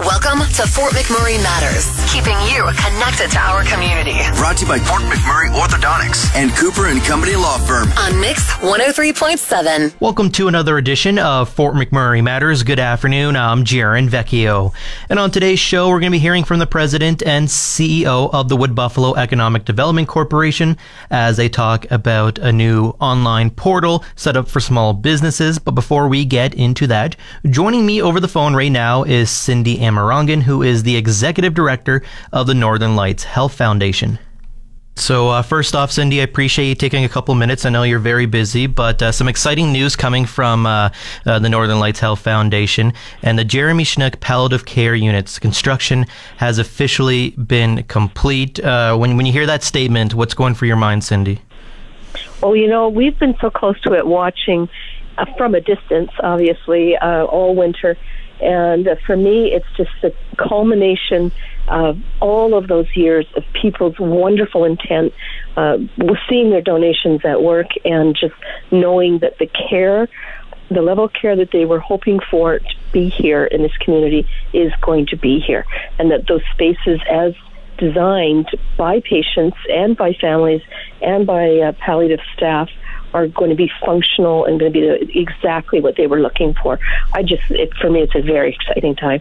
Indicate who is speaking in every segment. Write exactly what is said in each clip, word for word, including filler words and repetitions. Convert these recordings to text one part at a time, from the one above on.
Speaker 1: Welcome to Fort McMurray Matters, keeping you connected to our community.
Speaker 2: Brought to you by Fort McMurray Orthodontics and Cooper and Company Law Firm.
Speaker 1: On Mix one oh three point seven.
Speaker 3: Welcome to another edition of Fort McMurray Matters. Good afternoon. I'm Jaron Vecchio. And on today's show, we're going to be hearing from the president and C E O of the Wood Buffalo Economic Development Corporation as they talk about a new online portal set up for small businesses. But before we get into that, joining me over the phone right now is Cindy Amirongin, who is the executive director of the Northern Lights Health Foundation. So uh, first off, Cindy, I appreciate you taking a couple minutes. I know you're very busy, but uh, some exciting news coming from uh, uh, the Northern Lights Health Foundation and the Jeremy Schnook Palliative Care Units. Construction has officially been complete. Uh, when, when you hear that statement, what's going through your mind, Cindy?
Speaker 4: Well, you know, we've been so close to it, watching uh, from a distance, obviously, uh, all winter. And uh, for me, it's just the culmination of all of those years of people's wonderful intent, uh, seeing their donations at work and just knowing that the care, the level of care that they were hoping for to be here in this community is going to be here. And that those spaces, as designed by patients and by families and by uh, palliative staff, are going to be functional and going to be the, exactly what they were looking for. I just, it, for me, it's a very exciting time.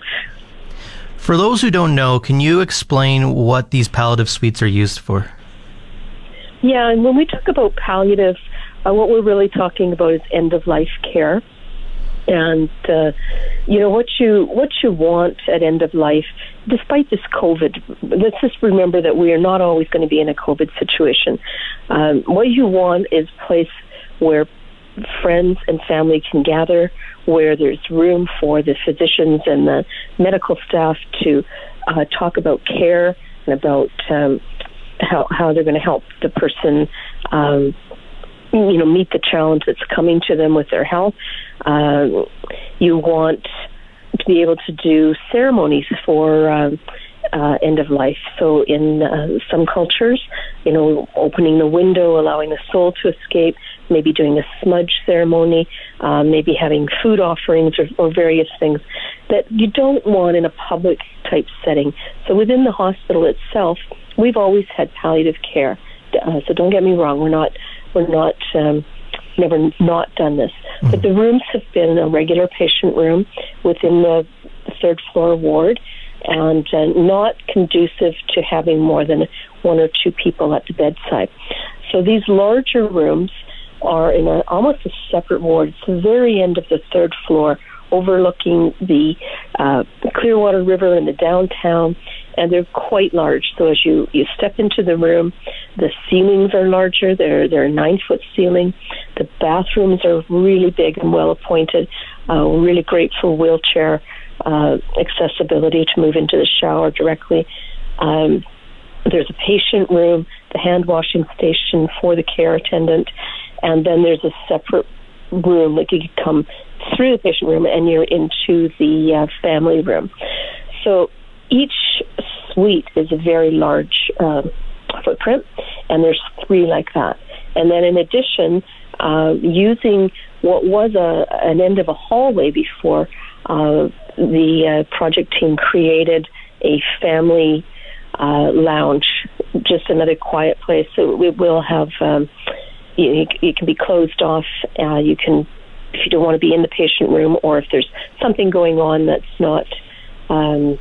Speaker 3: For those who don't know, can you explain what these palliative suites are used for?
Speaker 4: Yeah, and when we talk about palliative, uh, what we're really talking about is end-of-life care. And, uh, you know, what you what you want at end of life, despite this COVID, let's just remember that we are not always going to be in a COVID situation. Um, what you want is a place where friends and family can gather, where there's room for the physicians and the medical staff to uh, talk about care and about um, how, how they're going to help the person um you know, meet the challenge that's coming to them with their health. Uh, you want to be able to do ceremonies for uh, uh, end of life. So in uh, some cultures, you know, opening the window, allowing the soul to escape, maybe doing a smudge ceremony, uh, maybe having food offerings or, or various things that you don't want in a public type setting. So within the hospital itself, we've always had palliative care. Uh, so don't get me wrong, we're not We're not, um, never not done this. Mm-hmm. But the rooms have been a regular patient room within the third floor ward and uh, not conducive to having more than one or two people at the bedside. So these larger rooms are in a, almost a separate ward. It's the very end of the third floor, overlooking the uh, Clearwater River and the downtown, and they're quite large. So as you, you step into the room, the ceilings are larger. They're, they're a nine-foot ceiling. The bathrooms are really big and well-appointed, uh, really great for wheelchair uh, accessibility to move into the shower directly. Um, there's a patient room, the hand-washing station for the care attendant, and then there's a separate room that you can come through the patient room and you're into the uh, family room. So each suite is a very large uh, footprint, and there's three like that. And then in addition, uh, using what was a, an end of a hallway before, uh, the uh, project team created a family uh, lounge, just another quiet place. So we will have, um, you, you can be closed off. Uh, you can, if you don't want to be in the patient room, or if there's something going on that's not, um,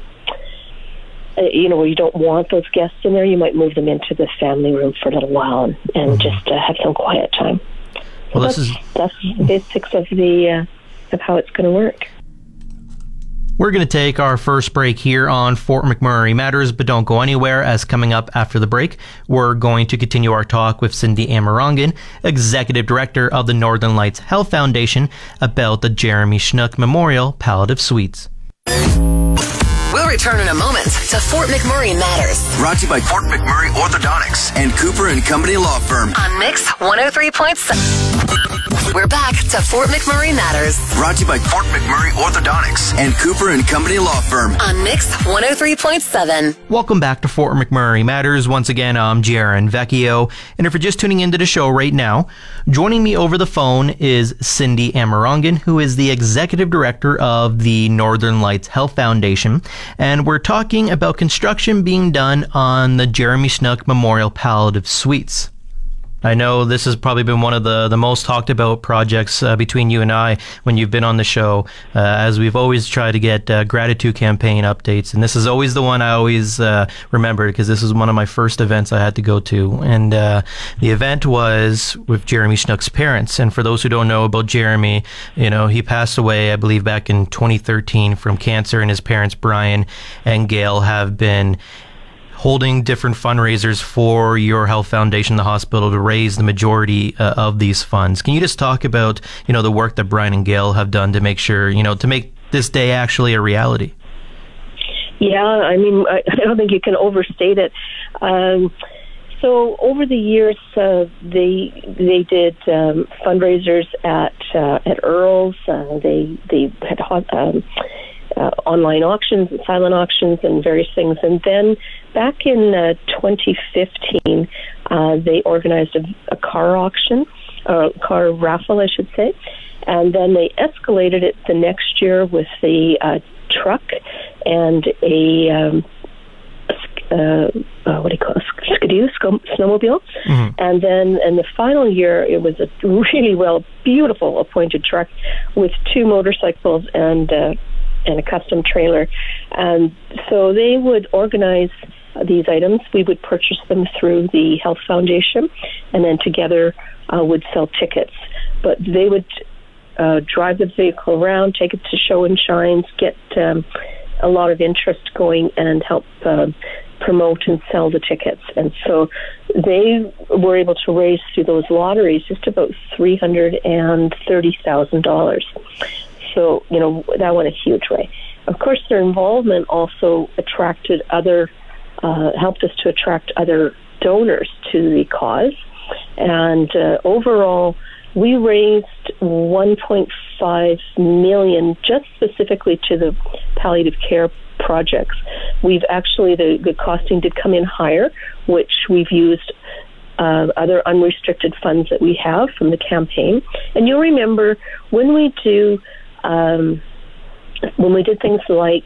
Speaker 4: you know, where you don't want those guests in there, you might move them into the family room for a little while and, and mm-hmm. just uh, have some quiet time.
Speaker 3: Well,
Speaker 4: so
Speaker 3: this
Speaker 4: that's,
Speaker 3: is
Speaker 4: that's the basics of the uh, of how it's going to work.
Speaker 3: We're going to take our first break here on Fort McMurray Matters, but don't go anywhere, as coming up after the break, we're going to continue our talk with Cindy Amirongin, Executive Director of the Northern Lights Health Foundation, about the Jeremy Schnook Memorial Palliative Suites.
Speaker 1: We'll return in a moment to Fort McMurray Matters.
Speaker 2: Brought to you by Fort McMurray Orthodontics and Cooper and Company Law Firm.
Speaker 1: On Mix one oh three point seven. We're back to Fort McMurray Matters
Speaker 2: Brought to you by Fort McMurray Orthodontics and Cooper and Company Law Firm.
Speaker 1: on Mix one oh three point seven.
Speaker 3: Welcome back to Fort McMurray Matters. Once again, I'm Jaron Vecchio. And if you're just tuning into the show right now, joining me over the phone is Cindy Amarangan, who is the Executive Director of the Northern Lights Health Foundation. And we're talking about construction being done on the Jeremy Snook Memorial Palliative Suites. I know this has probably been one of the, the most talked about projects uh, between you and I when you've been on the show, uh, as we've always tried to get uh, gratitude campaign updates. And this is always the one I always uh, remember because this is one of my first events I had to go to. And uh, the event was with Jeremy Snook's parents. And for those who don't know about Jeremy, you know, he passed away, I believe, back in twenty thirteen from cancer. And his parents, Brian and Gail, have been holding different fundraisers for your health foundation, the hospital, to raise the majority uh, of these funds. Can you just talk about, you know, the work that Brian and Gail have done to make sure, you know, to make this day actually a reality?
Speaker 4: Yeah, I mean, I, I don't think you can overstate it. Um, so over the years, uh, they they did um, fundraisers at uh, at Earl's. Uh, they they had um, uh, online auctions and silent auctions and various things. And then back in uh, twenty fifteen, uh, they organized a, a car auction, a car raffle, I should say. And then they escalated it the next year with the uh, truck and a, um, uh, uh, what do you call it, skidoo, snowmobile. Mm-hmm. And then in the final year, it was a really well, beautiful appointed truck with two motorcycles and uh, and a custom trailer. And so they would organize these items. We would purchase them through the Health Foundation, and then together uh, would sell tickets. But they would uh, drive the vehicle around, take it to show and shines, get um, a lot of interest going, and help uh, promote and sell the tickets. And so they were able to raise through those lotteries just about three hundred thirty thousand dollars. So, you know, that went a huge way. Of course, their involvement also attracted other, uh, helped us to attract other donors to the cause. And uh, overall, we raised one point five million dollars just specifically to the palliative care projects. We've actually, the, the costing did come in higher, which we've used uh, other unrestricted funds that we have from the campaign. And you'll remember when we do, um, when we did things like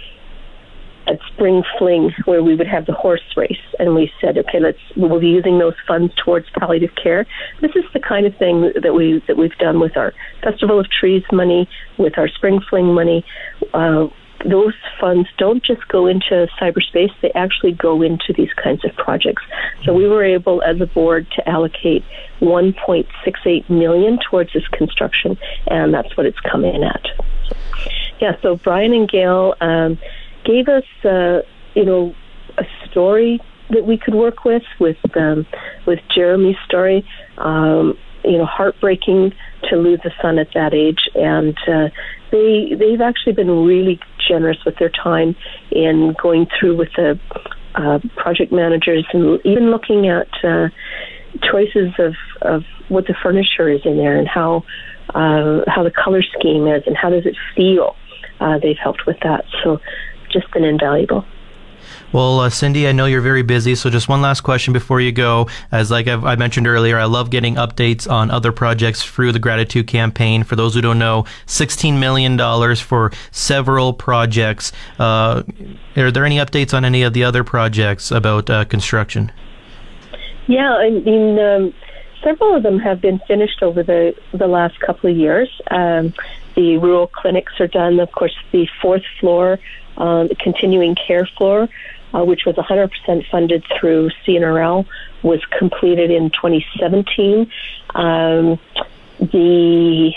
Speaker 4: at Spring Fling, where we would have the horse race, and we said, okay, let's we'll be using those funds towards palliative care. This is the kind of thing that we that we've done with our Festival of Trees money, with our Spring Fling money. Uh, those funds don't just go into cyberspace; they actually go into these kinds of projects. So we were able, as a board, to allocate one point six eight million dollars towards this construction, and that's what it's come in at. So, yeah. So Brian and Gail Um, gave us, uh, you know, a story that we could work with, with um, with Jeremy's story. Um, you know, heartbreaking to lose a son at that age, and uh, they they've actually been really generous with their time in going through with the uh, project managers and even looking at uh, choices of, of what the furniture is in there and how uh, how the color scheme is and how does it feel. Uh, they've helped with that, so just been invaluable.
Speaker 3: Well, uh, Cindy, I know you're very busy, so just one last question before you go. As like I've, I mentioned earlier, I love getting updates on other projects through the Gratitude Campaign. For those who don't know, sixteen million dollars for several projects. Uh, are there any updates on any of the other projects about uh, construction?
Speaker 4: Yeah, I mean, um, several of them have been finished over the, the last couple of years. Um, the rural clinics are done. Of course, the fourth floor, uh, the continuing care floor, uh, which was one hundred percent funded through C N R L, was completed in twenty seventeen. Um, the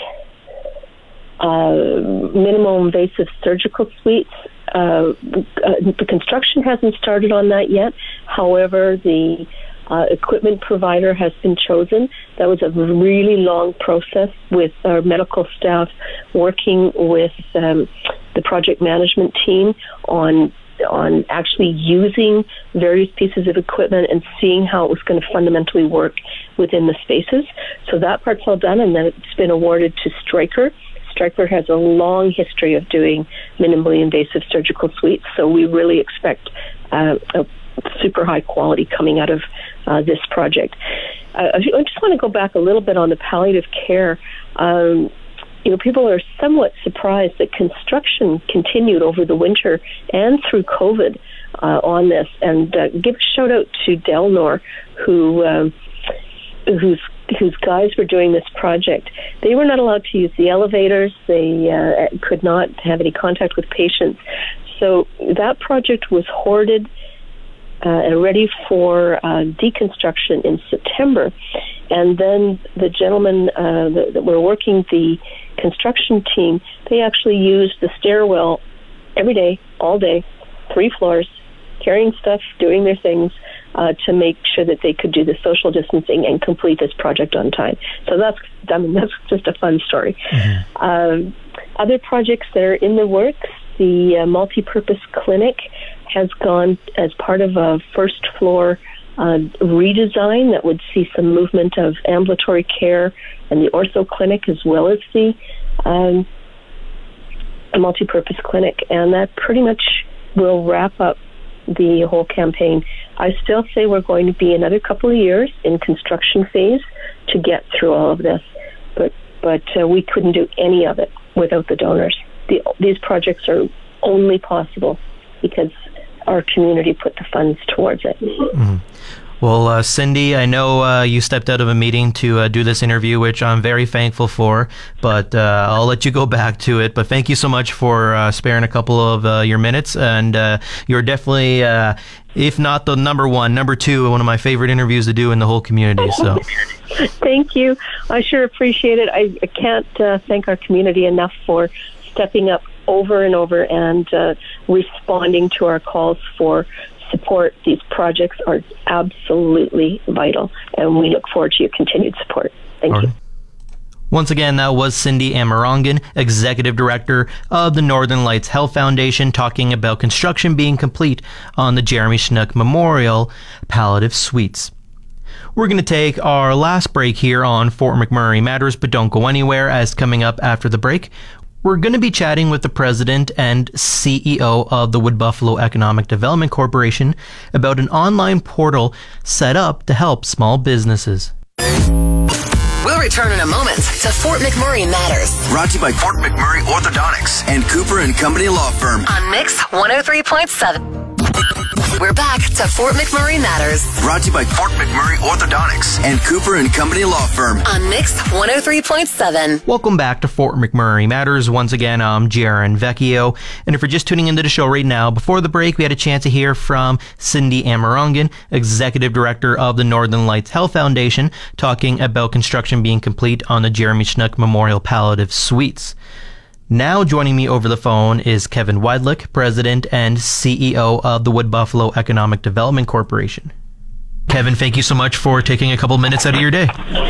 Speaker 4: uh, minimal invasive surgical suites, uh, uh, the construction hasn't started on that yet. However, the Uh, equipment provider has been chosen. That was a really long process with our medical staff working with um, the project management team on on actually using various pieces of equipment and seeing how it was going to fundamentally work within the spaces. So that part's all done, and then it's been awarded to Stryker. Stryker has a long history of doing minimally invasive surgical suites, so we really expect uh, a super high quality coming out of uh, this project. Uh, I just want to go back a little bit on the palliative care. Um, you know, people are somewhat surprised that construction continued over the winter and through COVID uh, on this. And uh, give a shout out to Delnor, who um, whose whose guys were doing this project. They were not allowed to use the elevators. They uh, could not have any contact with patients. So that project was hoarded uh, and ready for uh, deconstruction in September. And then the gentlemen uh, that, that were working the construction team, they actually used the stairwell every day, all day, three floors, carrying stuff, doing their things, uh, to make sure that they could do the social distancing and complete this project on time. So that's, I mean, that's just a fun story. Mm-hmm. Um, other projects that are in the works, the uh, multi-purpose clinic has gone as part of a first floor uh, redesign that would see some movement of ambulatory care and the ortho clinic as well as the um, multi-purpose clinic. And that pretty much will wrap up the whole campaign. I still say we're going to be another couple of years in construction phase to get through all of this, but but uh, we couldn't do any of it without the donors. The, these projects are only possible because our community put the funds towards it.
Speaker 3: Mm-hmm. Well, uh, Cindy, I know uh, you stepped out of a meeting to uh, do this interview, which I'm very thankful for, but uh, I'll let you go back to it. But thank you so much for uh, sparing a couple of uh, your minutes, and uh, you're definitely, uh, if not the number one, number two, one of my favorite interviews to do in the whole community. So,
Speaker 4: thank you. I sure appreciate it. I, I can't uh, thank our community enough for stepping up over and over and uh, responding to our calls for support. These projects are absolutely vital, and we look forward to your continued support. Thank
Speaker 3: right.
Speaker 4: you.
Speaker 3: Once again, that was Cindy Amerongen, Executive Director of the Northern Lights Health Foundation, talking about construction being complete on the Jeremy Schnook Memorial Palliative Suites. We're going to take our last break here on Fort McMurray Matters, but don't go anywhere, as coming up after the break, we're going to be chatting with the president and C E O of the Wood Buffalo Economic Development Corporation about an online portal set up to help small businesses.
Speaker 1: We'll return in a moment to Fort McMurray Matters.
Speaker 2: Brought to you by Fort McMurray Orthodontics and Cooper and Company Law Firm.
Speaker 1: On Mix one oh three point seven. We're back to Fort McMurray Matters.
Speaker 2: Brought to you by Fort McMurray Orthodontics and Cooper and Company Law Firm.
Speaker 1: On Mix one oh three point seven.
Speaker 3: Welcome back to Fort McMurray Matters. Once again, I'm Jaron Vecchio. And if you're just tuning into the show right now, before the break, we had a chance to hear from Cindy Amerongen, Executive Director of the Northern Lights Health Foundation, talking about construction being complete on the Jeremy Schnook Memorial Palliative Suites. Now joining me over the phone is Kevin Weidlich, President and C E O of the Wood Buffalo Economic Development Corporation. Kevin, thank you so much for taking a couple minutes out of your day.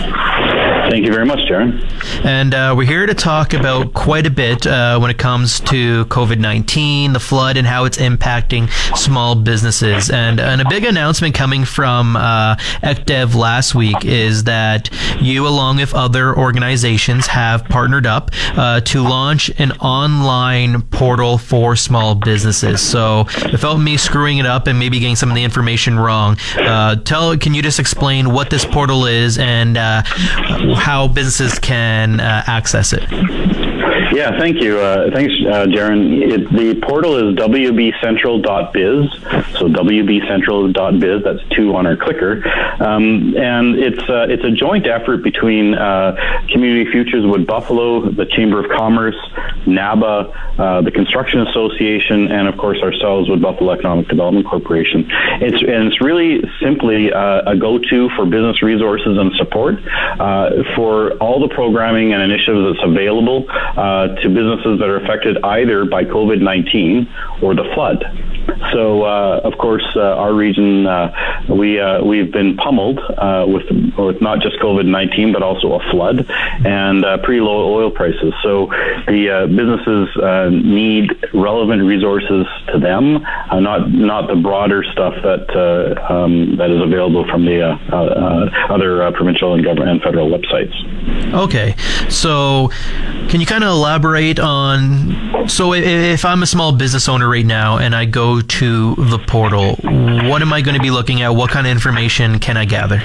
Speaker 5: Thank you very much, Jaron.
Speaker 3: And uh, we're here to talk about quite a bit uh, when it comes to COVID nineteen, the flood, and how it's impacting small businesses. And, and a big announcement coming from uh, E C D E V last week is that you, along with other organizations, have partnered up uh, to launch an online portal for small businesses. So without me screwing it up and maybe getting some of the information wrong, uh, tell can you just explain what this portal is and uh, how businesses can uh, access it?
Speaker 5: Yeah, thank you. Uh, thanks, uh, Jaron. It, the portal is w b central dot biz, so w b central dot biz. That's two on our clicker, um, and it's uh, it's a joint effort between uh, Community Futures Wood Buffalo, the Chamber of Commerce, NABA, uh, the Construction Association, and of course ourselves, Wood Buffalo Economic Development Corporation. It's and it's really simply uh, a go-to for business resources and support uh, for all the programming and initiatives that's available. Uh, uh, to businesses that are affected either by COVID nineteen or the flood. So, uh, of course, uh, our region, uh, we, uh, we've been pummeled uh, with, with not just COVID nineteen, but also a flood and uh, pretty low oil prices. So the uh, businesses uh, need relevant resources to them, uh, not not the broader stuff that uh, um, that is available from the uh, uh, other uh, provincial and government and federal websites.
Speaker 3: Okay, so can you kind of elaborate on, so if I'm a small business owner right now and I go to the portal, what am I going to be looking at? What kind of information can I gather?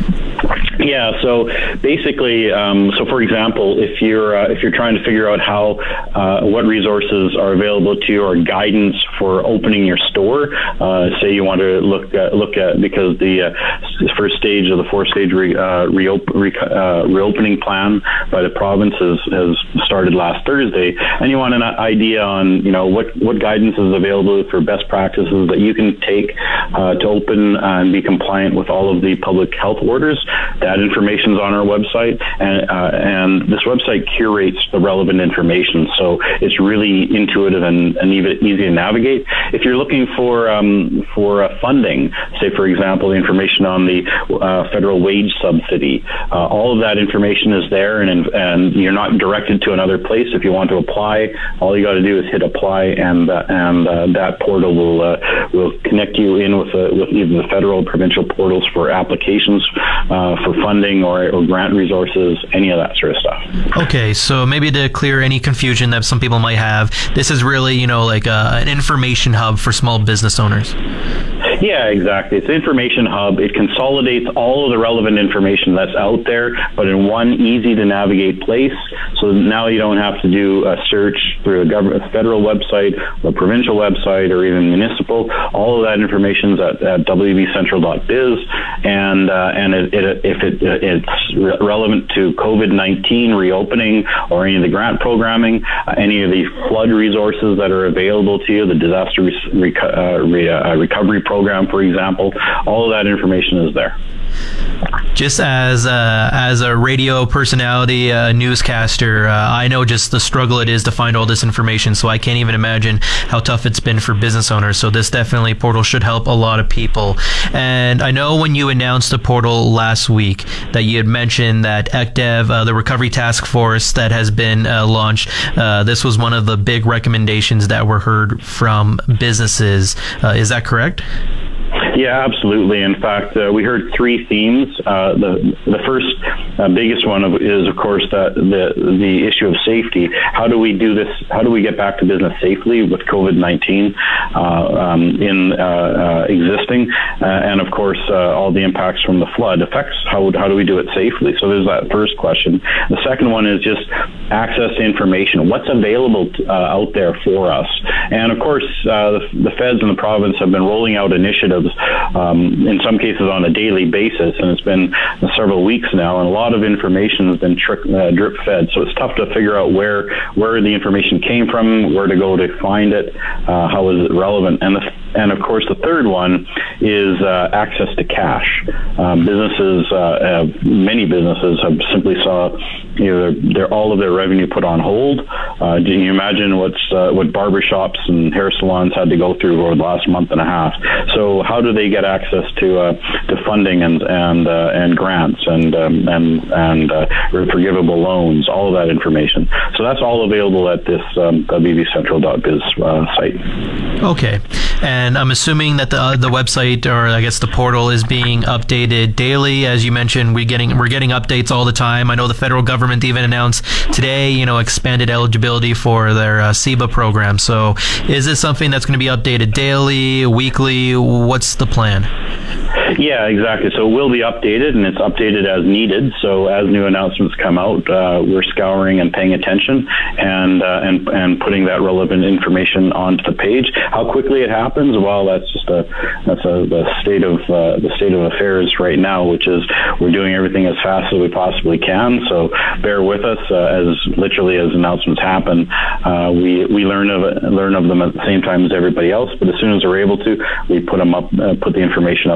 Speaker 5: Yeah, so basically, um, so for example, if you're uh, if you're trying to figure out how uh, what resources are available to you or guidance for opening your store, uh, say you want to look at, look at because the uh, first stage of the four stage re, uh, reop- re, uh, reopening plan by the province has, has started last Thursday, and you want an idea on you know what what guidance is available for best practices that you can take uh, to open and be compliant with all of the public health orders. That information is on our website, and uh, and this website curates the relevant information, so it's really intuitive and, and even easy to navigate. If you're looking for um, for uh, funding, say for example, the information on the uh, federal wage subsidy, uh, all of that information is there, and and you're not directed to another place. If you want to apply, all you got to do is hit apply, and uh, and uh, that portal will uh, will connect you in with uh, with either the federal or provincial portals for applications uh, for funding or, or grant resources, any of that sort of stuff.
Speaker 3: Okay, so maybe to clear any confusion that some people might have, this is really, you know, like a, an information hub for small business owners.
Speaker 5: Yeah, exactly. It's an information hub. It consolidates all of the relevant information that's out there, but in one easy to navigate place. So now you don't have to do a search through a government, a federal website, a provincial website, or even municipal. All of that information is at, at w b central dot biz, and uh, and it, it, if it, it's re- relevant to COVID nineteen reopening or any of the grant programming, uh, any of the flood resources that are available to you, the disaster re- reco- uh, re- uh, recovery program, for example, all of that information is there.
Speaker 3: Just as uh, as a radio personality, uh, newscaster, uh, I know just the struggle it is to find all this information, so I can't even imagine how tough it's been for business owners. So this definitely portal should help a lot of people. And I know when you announced the portal last week that you had mentioned that E C D E V, uh, the recovery task force that has been uh, launched, uh, this was one of the big recommendations that were heard from businesses. Uh, is that correct?
Speaker 5: Yeah, absolutely. In fact, uh, we heard three themes. Uh, the the first uh, biggest one of, is, of course, that the the issue of safety. How do we do this? How do we get back to business safely with COVID nineteen uh, um, in uh, uh, existing, uh, and of course, uh, all the impacts from the flood effects? How how do we do it safely? So there's that first question. The second one is just access to information. What's available uh, out there for us? And of course, uh, the, the feds and the province have been rolling out initiatives. Um, in some cases on a daily basis, and it's been several weeks now, and a lot of information has been trick, uh, drip fed, so it's tough to figure out where where the information came from, where to go to find it, uh, how is it relevant, and the, and of course the third one is uh, access to cash. Um, businesses, uh, have, many businesses have simply saw you know, their, their, all of their revenue put on hold. Uh, can you imagine what's uh, what barbershops and hair salons had to go through over the last month and a half? So how do they get access to uh, to funding and and uh, and grants and um, and and uh, forgivable loans? All of that information. So that's all available at this um, w b central dot biz uh, site.
Speaker 3: Okay, and I'm assuming that the uh, the website, or I guess the portal, is being updated daily. As you mentioned, we getting we're getting updates all the time. I know the federal government even announced today, you know, expanded eligibility for their uh, S E B A program. So, is this something that's going to be updated daily, weekly? What's the plan?
Speaker 5: Yeah, exactly. So it will be updated, and it's updated as needed. So as new announcements come out, uh, we're scouring and paying attention, and uh, and and putting that relevant information onto the page. How quickly it happens? Well, that's just a that's a the state of uh, the state of affairs right now, which is we're doing everything as fast as we possibly can. So bear with us uh, as literally as announcements happen. Uh, we we learn of it, learn of them at the same time as everybody else. But as soon as we're able to, we put them up, uh, put the information up there. So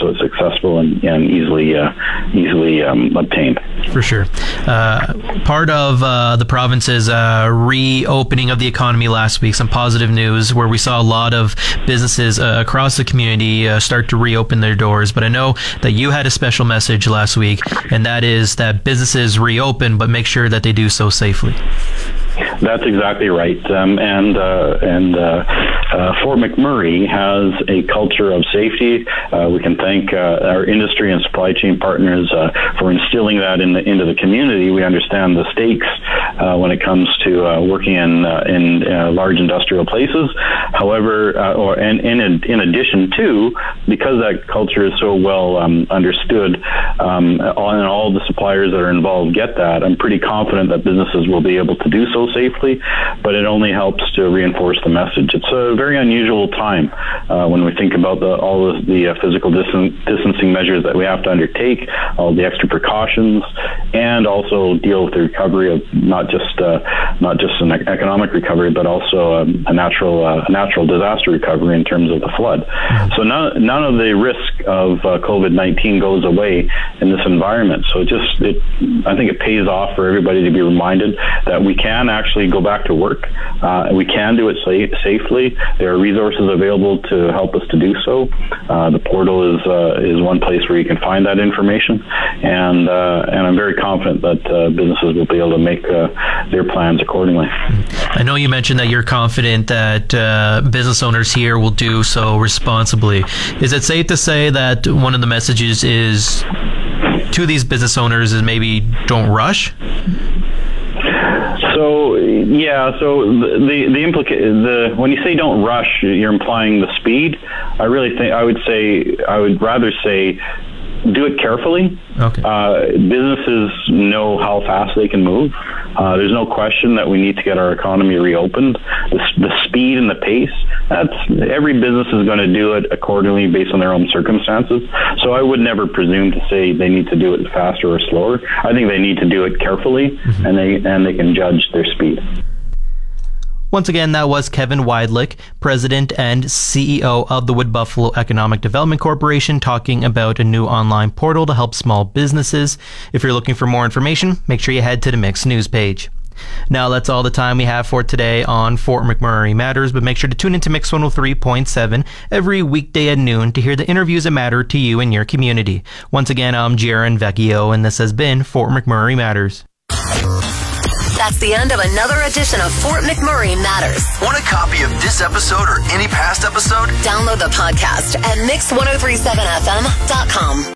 Speaker 5: so it's accessible and, and easily uh, easily um, obtained.
Speaker 3: For sure. Uh, part of uh, the province's uh, reopening of the economy last week, some positive news where we saw a lot of businesses uh, across the community uh, start to reopen their doors. But I know that you had a special message last week, and that is that businesses reopen, but make sure that they do so safely.
Speaker 5: That's exactly right, um, and uh, and uh, uh, Fort McMurray has a culture of safety. Uh, we can thank uh, our industry and supply chain partners uh, for instilling that in the, into the community. We understand the stakes uh, when it comes to uh, working in uh, in uh, large industrial places. However, uh, or and in in addition to, because that culture is so well um, understood, um, all, and all the suppliers that are involved get that, I'm pretty confident that businesses will be able to do so safely, but it only helps to reinforce the message. It's a very unusual time uh, when we think about the, all of the uh, physical distan- distancing measures that we have to undertake, all the extra precautions, and also deal with the recovery of not just uh, not just an economic recovery, but also um, a natural uh, natural disaster recovery in terms of the flood. Mm-hmm. So none, none of the risk of uh, COVID nineteen goes away in this environment. So it just, it, I think it pays off for everybody to be reminded that we can actually go back to work. Uh, we can do it sa- safely. There are resources available to help us to do so. Uh, the portal is uh, is one place where you can find that information, and uh, and I'm very confident that uh, businesses will be able to make uh, their plans accordingly.
Speaker 3: I know you mentioned that you're confident that uh, business owners here will do so responsibly. Is it safe to say that one of the messages is to these business owners is maybe don't rush?
Speaker 5: So yeah, so the the, the implica- the when you say don't rush, you're implying the speed. I really think I would say I would rather say do it carefully.
Speaker 3: Okay.
Speaker 5: Uh, businesses know how fast they can move. Uh, there's no question that we need to get our economy reopened. The, the speed and the pace, that's, every business is going to do it accordingly based on their own circumstances. So I would never presume to say they need to do it faster or slower. I think they need to do it carefully, mm-hmm. and they and they can judge their speed.
Speaker 3: Once again, that was Kevin Weidlich, President and C E O of the Wood Buffalo Economic Development Corporation, talking about a new online portal to help small businesses. If you're looking for more information, make sure you head to the Mix News page. Now, that's all the time we have for today on Fort McMurray Matters, but make sure to tune into Mix one oh three point seven every weekday at noon to hear the interviews that matter to you and your community. Once again, I'm Jaron Vecchio, and this has been Fort McMurray Matters.
Speaker 1: That's the end of another edition of Fort McMurray Matters.
Speaker 2: Want a copy of this episode or any past episode?
Speaker 1: Download the podcast at mix ten thirty-seven f m dot com.